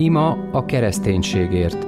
Ima a kereszténységért.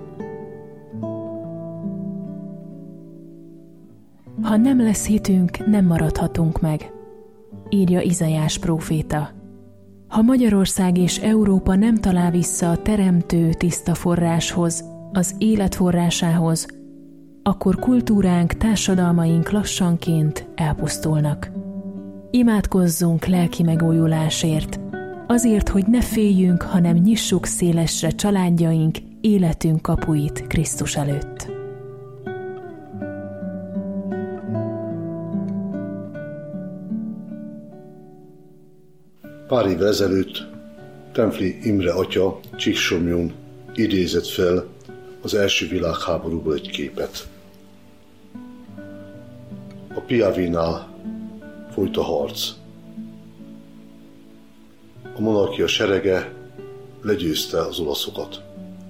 Ha nem lesz hitünk, nem maradhatunk meg, írja Izaiás próféta. Ha Magyarország és Európa nem talál vissza a teremtő tiszta forráshoz, az élet forrásához, akkor kultúránk, társadalmaink lassanként elpusztulnak. Imádkozzunk lelki megújulásért, azért, hogy ne féljünk, hanem nyissuk szélesre családjaink, életünk kapuit Krisztus előtt. Pár évvel ezelőtt Templi Imre atya Csíksomlyón idézett fel az első világháborúból egy képet. A Piavénál folyt a harc. A monarchia serege legyőzte az olaszokat.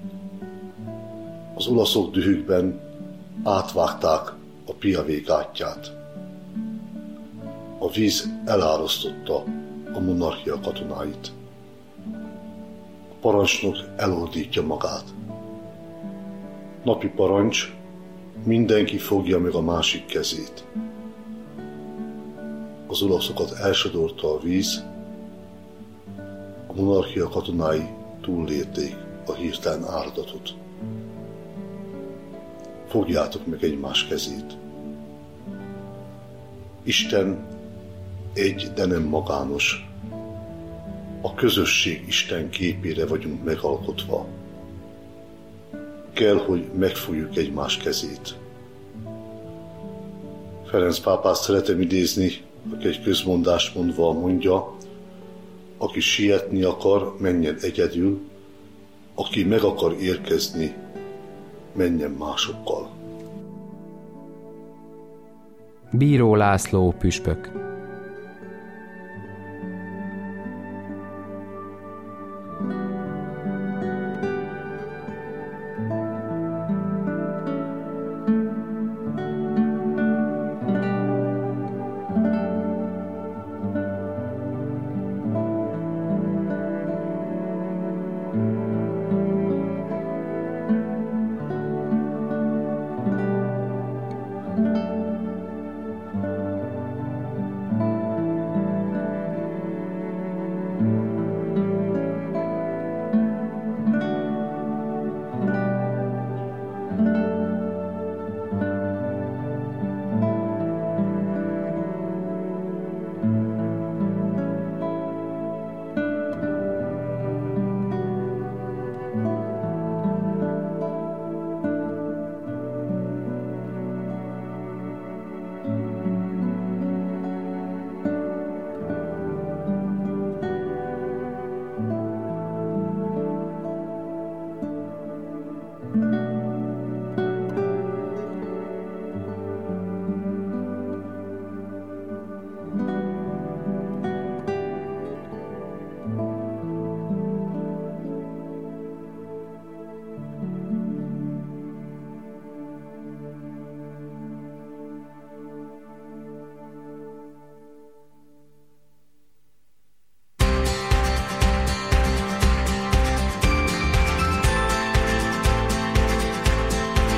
Az olaszok dühükben átvágták a Piavé gátját. A víz elárasztotta a monarchia katonáit. A parancsnok elordítja magát. Napi parancs, mindenki fogja meg a másik kezét. Az olaszokat elsodorta a víz, a monarchia katonái túllélték a hirtelen áradatot. Fogjátok meg egymás kezét. Isten egy, de nem magános. A közösség Isten képére vagyunk megalkotva. Kell, hogy megfogjuk egymás kezét. Ferenc pápát szeretem idézni, aki egy közmondást mondva mondja, aki sietni akar, menjen egyedül, aki meg akar érkezni, menjen másokkal. Bíró László püspök.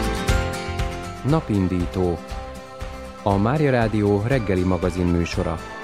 Napindító. A Mária Rádió reggeli magazin műsora.